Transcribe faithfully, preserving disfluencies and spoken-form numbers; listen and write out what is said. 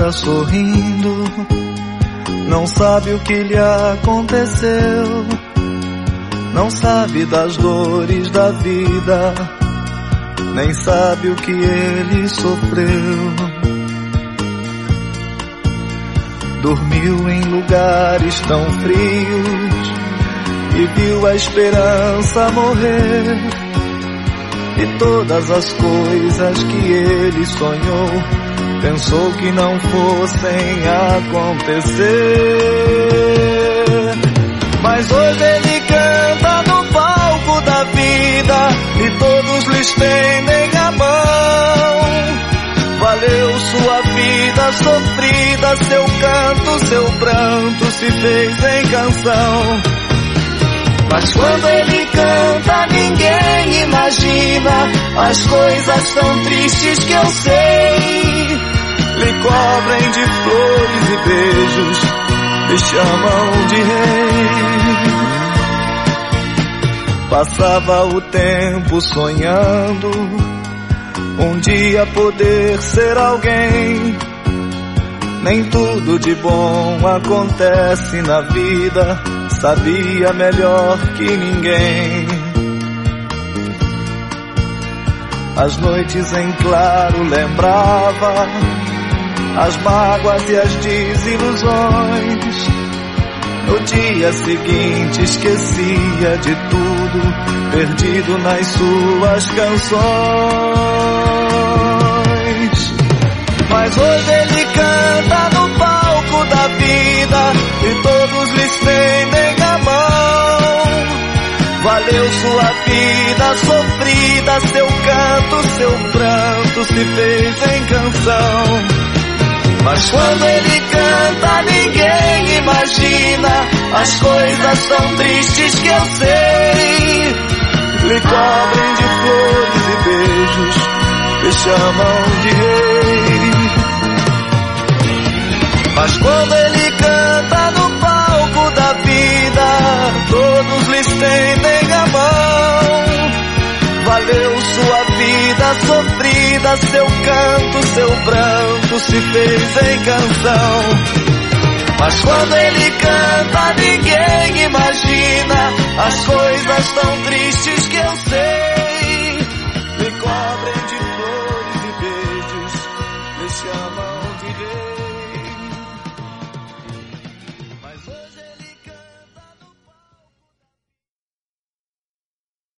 anda sorrindo, não sabe o que lhe aconteceu, não sabe das dores da vida, nem sabe o que ele sofreu. Dormiu em lugares tão frios e viu a esperança morrer, e todas as coisas que ele sonhou pensou que não fossem acontecer. Mas hoje ele canta no palco da vida e todos lhe estendem a mão. Valeu sua vida sofrida, seu canto, seu pranto se fez em canção. Mas quando ele canta ninguém imagina as coisas tão tristes que eu sei. Lhe cobrem de flores e beijos, me chamam de rei. Passava o tempo sonhando um dia poder ser alguém. Nem tudo de bom acontece na vida, sabia melhor que ninguém. As noites em claro lembrava as mágoas e as desilusões. No dia seguinte esquecia de tudo, perdido nas suas canções. Mas hoje ele canta no palco da vida e todos lhe estendem a mão. Valeu sua vida sofrida, seu canto, seu pranto se fez em canção. Mas quando ele canta ninguém imagina as coisas tão tristes que eu sei. Lhe cobrem de flores e beijos, me chamam de rei. Mas quando ele canta no palco da vida, todos lhe estendem a mão. Valeu sua vida sofrida, seu canto, seu pranto se fez em canção. Mas quando ele canta ninguém imagina as coisas tão tristes que eu sei. Me cobrem de flores e beijos, me chamam de rei.